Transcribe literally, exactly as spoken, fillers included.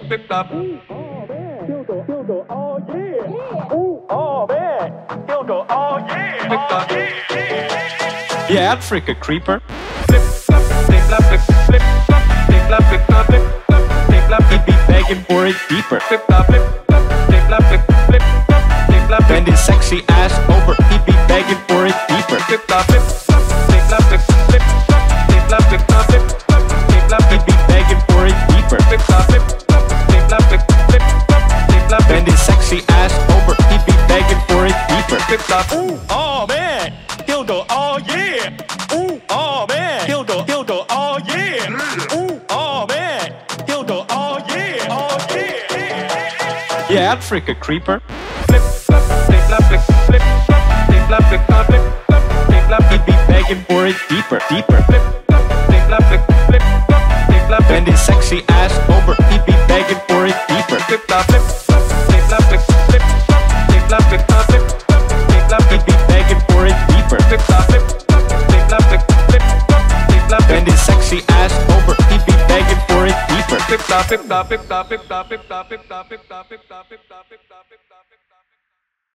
flip flop. Ooh, oh man, feel the, feel the, oh yeah. Ooh, oh man, feel the, oh yeah. Flip flop, yeah. Yeah, Africa creeper. Flip flop, flip flop, flip flip flop, flip flop, flip flop, flip flop, flip flop. He'd be begging for it deeper. Flip flop, flip flop, flip flop, flip flip flop, flip flop. Bend his sexy ass over. He'd be begging for it deeper. Flip flop, flip flop, flip flop, flip flip flop, flip flop, flip flop, flip flop, flip flop. He'd be begging for it deeper. Flip flop, flip flop, flip flop, flip flip flop, flip flop. Bend his sexy ass over. He'd be begging for it deeper. Flip flop. Ooh, oh man, dildo, oh yeah. Ooh, oh man, dildo, dildo, oh yeah. Ooh, oh man, dildo, oh yeah, oh yeah. Yeah, Africa creeper. Flip flop, flip flop, flip flip flop, flip flop, flip flop, flip flop, flip flop. He'd be begging for it deeper, deeper. Flip flop, flip flop, flip flip flop, flip flop. Bend his sexy ass over. He'd be begging for it deeper. Flip flop, flip flop, flip flop, flip flip flop, flip flop, flip flop, flip flop, flip flop. He'd be begging for it deeper. Flip flop, flip flop, flip flop, flip flip flop, flip flop. Bend his sexy ass over. He'd be begging for it deeper. Flip flop, flip flop, flip flop, flip flop, flip flop, flip flop, flip flop, flip flop, flip flop.